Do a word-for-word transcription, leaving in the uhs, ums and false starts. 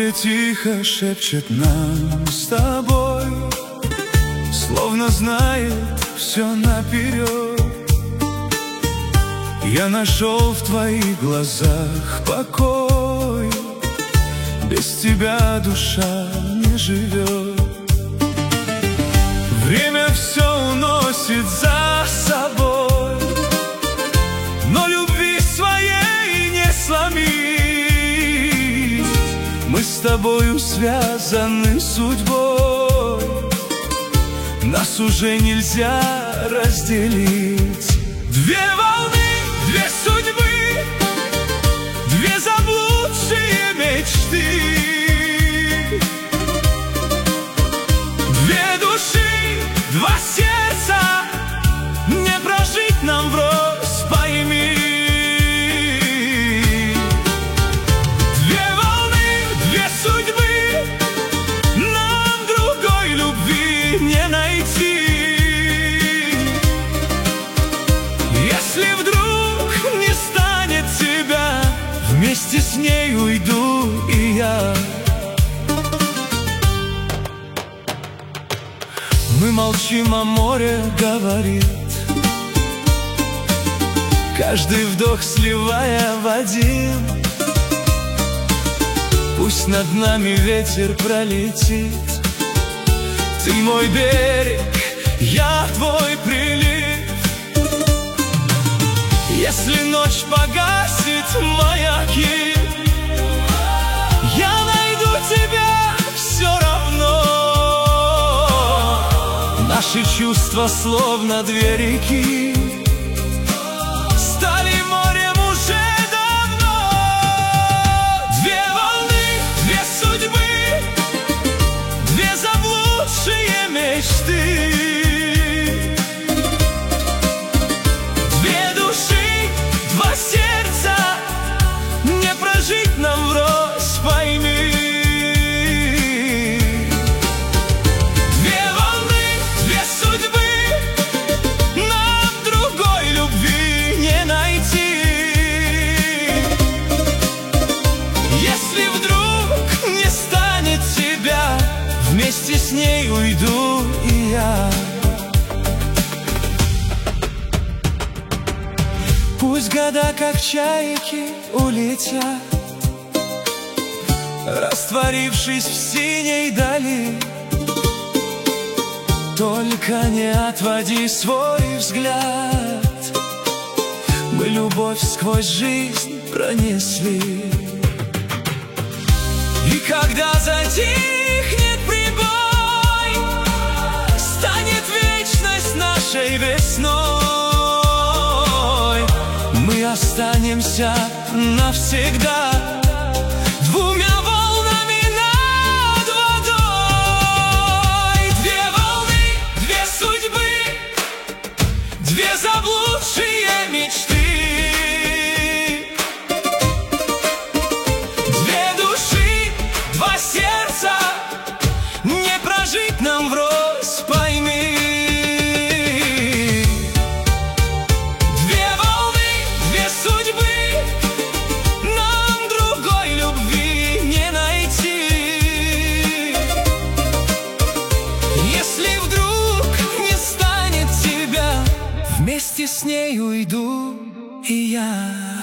Море тихо шепчет нам с тобой, словно знает все наперед. Я нашел в твоих глазах покой, без тебя душа не живет. Время все уносит за собой, но любви своей не сломить. Мы с тобою связаны судьбой, нас уже нельзя разделить. Две волны, две судьбы, две заблудшие мечты, две души, два сердца, не прожить нам врозь, пойми. Две волны, две судьбы, нам другой любви не найти. Если вдруг не станет тебя, вместе с ней уйду и я. Мы молчим, а море говорит, каждый вдох сливая в один. Пусть над нами ветер пролетит, ты мой берег, я твой прилив. Если ночь погасит маяки, я найду тебя все равно. Наши чувства словно две реки, стали морем уже давно. Две волны, две судьбы, две заблудшие мечты, две души, два сердца, не прожить нам врозь, пойми. Вместе с ней уйду и я. Пусть года, как чайки, улетят, растворившись в синей дали. Только не отводи свой взгляд, мы любовь сквозь жизнь пронесли. И когда затихнет прибой, станет вечность нашей весной, мы останемся навсегда двумя волнами над водой. Две волны, две судьбы, две заблудшие мечты, не прожить нам врозь, пойми. Две волны, две судьбы, нам другой любви не найти. Если вдруг не станет тебя, вместе с ней уйду и я.